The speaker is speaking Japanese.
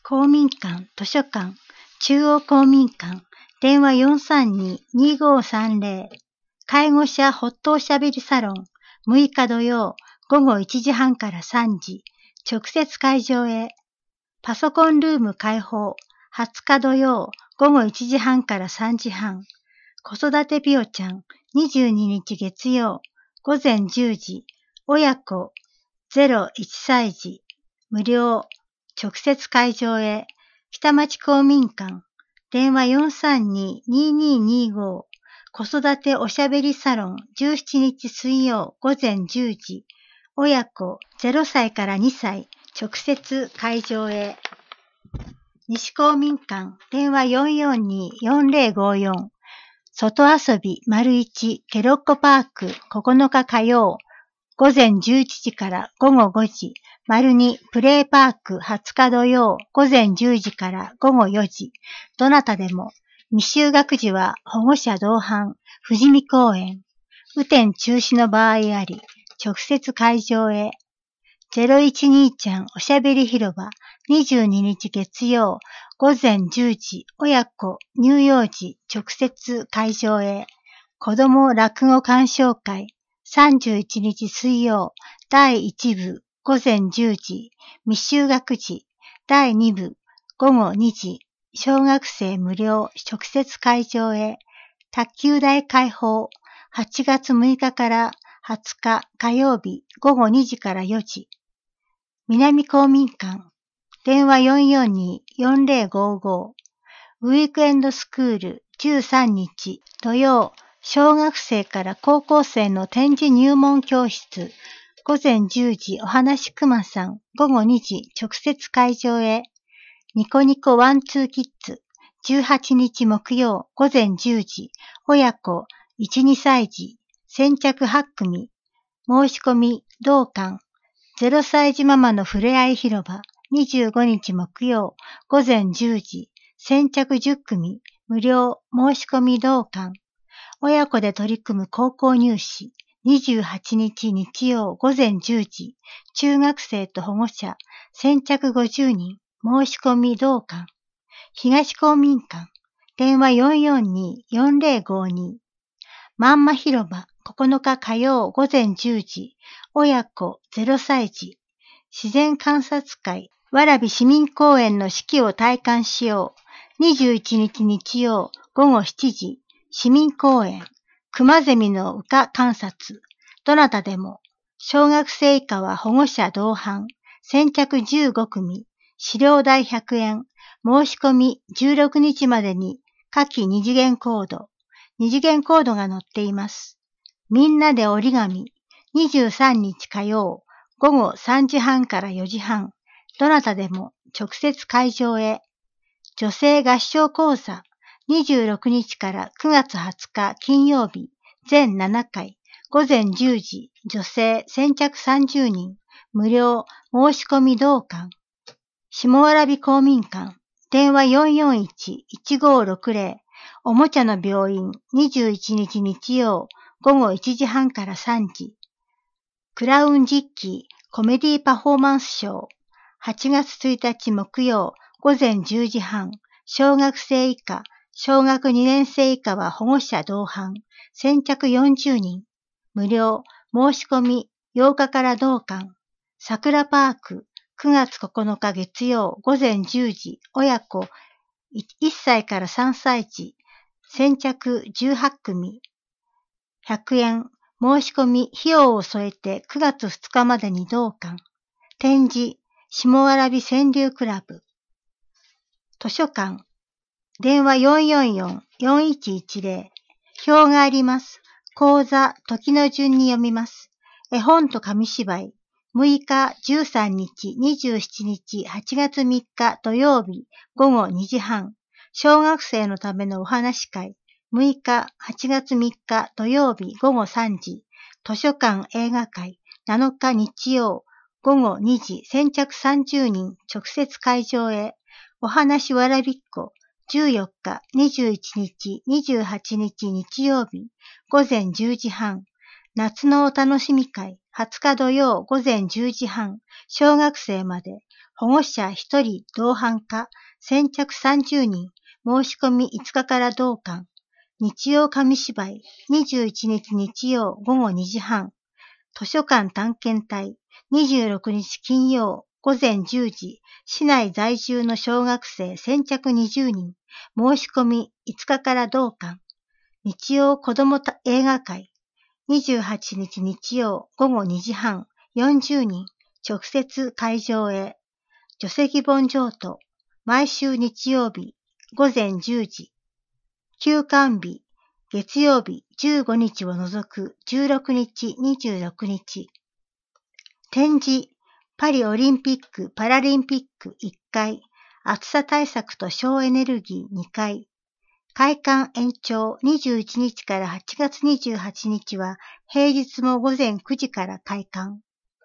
公民館、図書館、中央公民館、電話432-2530、介護者ほっとおしゃべりサロン、6日土曜、午後1時半から3時、直接会場へ。パソコンルーム開放、20日土曜、午後1時半から3時半。子育てびおちゃん、22日月曜、午前10時、親子0-1歳児、無料、直接会場へ。北町公民館、電話432-2225、子育ておしゃべりサロン、17日水曜、午前10時、親子0歳から2歳、直接会場へ。西公民館、電話442-4054、外遊び1ケロッコパーク9日火曜、午前11時から午後5時、2プレイパーク20日土曜、午前10時から午後4時、どなたでも、未就学時は保護者同伴、富士見公園、雨天中止の場合あり、直接会場へ。012ちゃんおしゃべり広場、22日月曜、午前10時、親子乳幼児直接会場へ。子ども落語鑑賞会、31日水曜、第1部、午前10時、未就学時、第2部、午後2時、小学生無料直接会場へ。卓球台開放、8月6日から20日火曜日、午後2時から4時。南公民館、電話442-4055、ウィークエンドスクール13日土曜、小学生から高校生の展示入門教室、午前10時お話くまさん、午後2時直接会場へ。ニコニコワンツーキッズ、18日木曜、午前10時、親子1、2歳児、先着8組、申し込み同館、0歳児ママのふれあい広場、25日木曜、午前10時、先着10組、無料、申し込み同館。親子で取り組む高校入試、28日日曜、午前10時、中学生と保護者、先着50人、申し込み同館。東公民館、電話442-4052。まんま広場、9日火曜午前10時、親子0歳児、自然観察会、蕨市民公園の四季を体感しよう。21日日曜午後7時、市民公園、クマゼミの羽化観察。どなたでも、小学生以下は保護者同伴、先着15組、資料代100円、申し込み16日までに下記2次元コード。2次元コードが載っています。みんなで折り紙、23日火曜、午後3時半から4時半、どなたでも直接会場へ。女性合唱講座、26日から9月20日金曜日、全7回、午前10時、女性先着30人、無料、申し込み同館。下蕨公民館、電話441-1560、おもちゃの病院、21日日曜、午後1時半から3時。クラウン実機、コメディパフォーマンスショー、8月1日木曜、午前10時半、小学生以下、小学2年生以下は保護者同伴、先着40人、無料、申し込み8日から同館。桜パーク、9月9日月曜、午前10時、親子1歳から3歳児、先着18組、100円、申し込み費用を添えて9月2日までに同館。展示、下蕨川柳クラブ。図書館、電話444-4110。表があります。講座、時の順に読みます。絵本と紙芝居。6日、13日、27日、8月3日土曜日、午後2時半。小学生のためのお話会。6日、8月3日土曜日午後3時。図書館映画会。7日日曜、午後2時、先着30人、直接会場へ。お話わらびっこ。14日、21日、28日日曜日、午前10時半。夏のお楽しみ会、20日土曜午前10時半、小学生まで、 保護者1人同伴可、先着30人、申し込み5日から同館。日曜紙芝居、21日日曜午後2時半。図書館探検隊、26日金曜午前10時。市内在住の小学生先着20人。申し込み5日から同館。日曜子ども映画会、28日日曜午後2時半。40人。直接会場へ。除籍本譲渡、毎週日曜日午前10時。休館日、月曜日15日を除く16日、26日。展示、パリオリンピック・パラリンピック1回、暑さ対策と省エネルギー2回。開館延長21日から8月28日は平日も午前9時から開館。